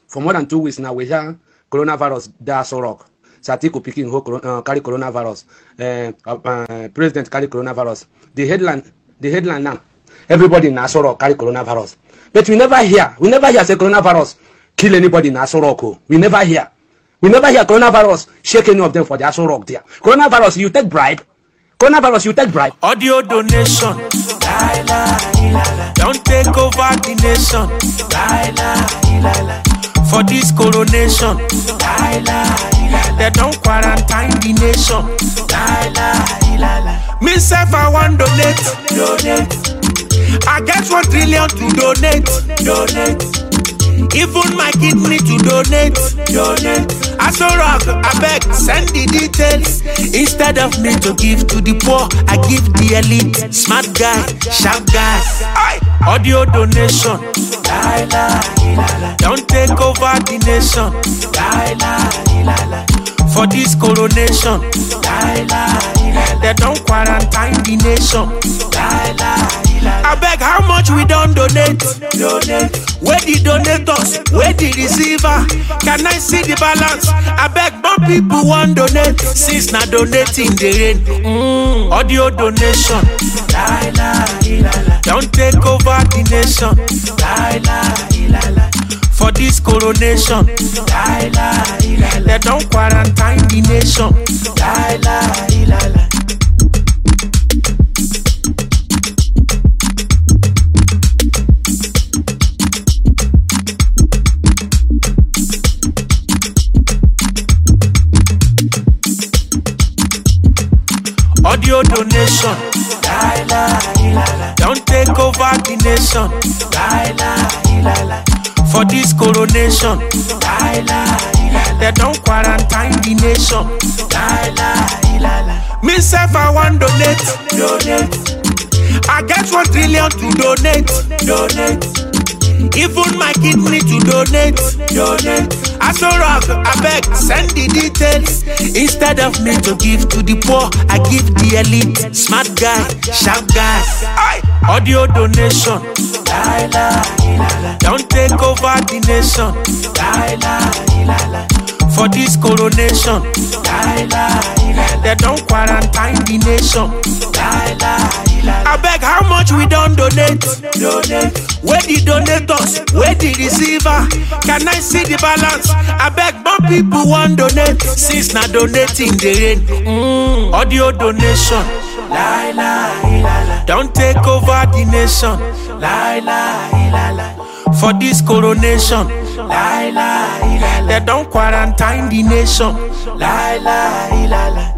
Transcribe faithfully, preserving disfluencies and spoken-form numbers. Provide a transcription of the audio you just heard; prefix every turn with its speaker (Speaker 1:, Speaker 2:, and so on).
Speaker 1: For more than two weeks now, we hear coronavirus da so rock. Satiku picking who uh, carry coronavirus. Uh, uh, President carry coronavirus. The headline, the headline now. Everybody in Nasoro carry coronavirus. But we never hear, we never hear say coronavirus kill anybody in Nasoro. We never hear. We never hear coronavirus shake any of them for the Aso Rock there. Coronavirus, you take bribe. Coronavirus, you take bribe.
Speaker 2: Audio donation. La, la, la, la. Don't take over the nation. La, la, la, la. For this coronation. La, la, la, la. They don't quarantine the nation. La, la, la, la. Me self, I want donate. Donate. I get one trillion to donate. Donate. Even my kidney to donate. Donate. Aso Rock, I beg, send the details. Instead of me to give to the poor, I give the elite. Smart guy, sharp guy. Aye. Audio donation. La, la, la, la. Don't take over the nation. La, la, la, la. For this coronation. La, la, la. They don't quarantine the nation. La, la, la. I beg, how much we don't donate? Donate. Where the donators? Where the receiver? Can I see the balance? I beg, more people want donate. Since not donating the rain. Mm. Audio donation. La, la, la, la. Don't take over the nation. La, la, la, la. For this coronation. La, la, la, la. They don't quarantine the nation. La, la, la, la. Audio donation. La, la, la, la. Don't take over the nation. La, la, la, la. For this coronation. La, la, la, la. They don't quarantine the nation. La, la, la, la. Me self, I want donate. Donate. I get one trillion to donate. Donate. Even my kidney to donate. Donate. Aso Rock, I beg, send the details. Instead of me to give to the poor, I give the elite. Smart guy, sharp guy. Aye. Audio donation. La, la, la, la. Don't take over the nation. La, la, la, la. For this coronation. La, la, la. They don't quarantine the nation. La, la, la. I beg, how much we don't donate? Donate. Where the donators? Where the receiver? Can I see the balance? I beg, more people want donate. Since not donating the rain. Mm. Audio donation. La, la, la, la. Don't take over the nation. La, la, la, la. For this coronation. La, la, la, la. They don't quarantine the nation. La, la, la, la.